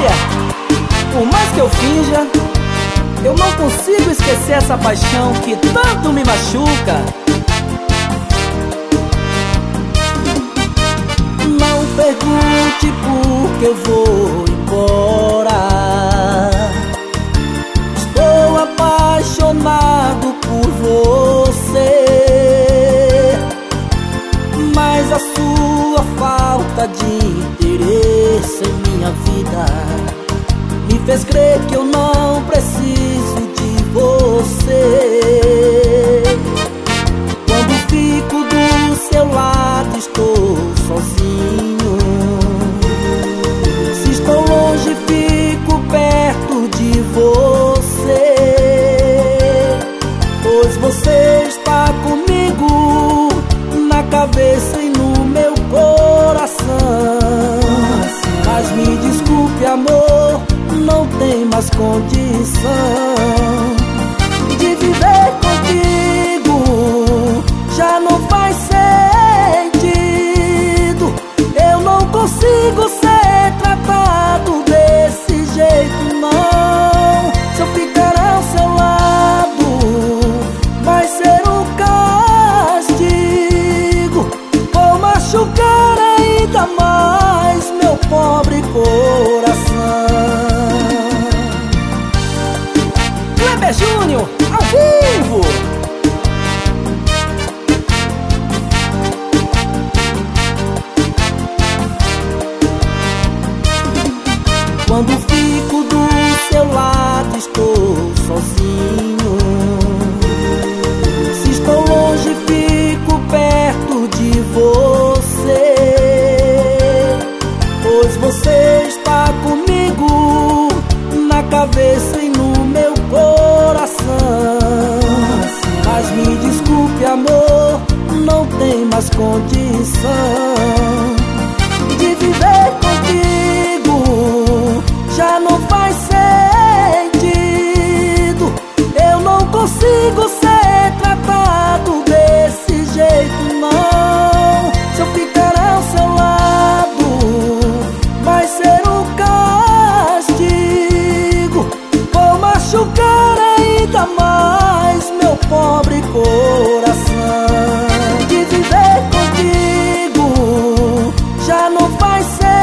Olha, por mais que eu finja, eu não consigo esquecer essa paixão que tanto me machuca. Não pergunte por que eu vou embora. Estou apaixonado por você, mas a sua falta de interesse em minha vida me fez crer que eu não preciso de você. Quando fico do seu lado estou sozinho. Se estou longe fico perto de você, pois você está comigo na cabeça e no meu coração. Mas me desculpe, amor, não tem mais condição de viver contigo, já não faz sentido. Eu não consigo ser tratado desse jeito, não. Se eu ficar ao seu lado, vai ser um castigo. Vou machucar ainda mais meu pobre coração. Kleber Júnior, ao vivo! Quando fico do seu lado estou sozinho. Se estou longe fico perto de você, pois você está comigo na cabeça e no meu coração. Mas me desculpe, amor, não tem mais condição de viver contigo, já não faz sentido. Eu não consigo ser tratado desse jeito, não. Se eu ficar ao seu lado, vai ser um castigo. Vou machucar ainda mais meu pobre coração. De viver contigo já não faz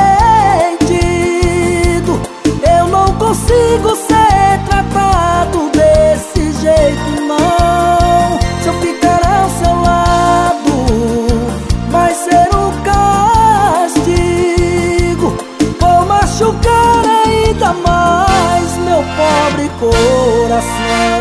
sentido. Eu não consigo ser tratado desse jeito, não. Se eu ficar ao seu lado, vai ser um castigo. Vou machucar ainda mais meu pobre coração.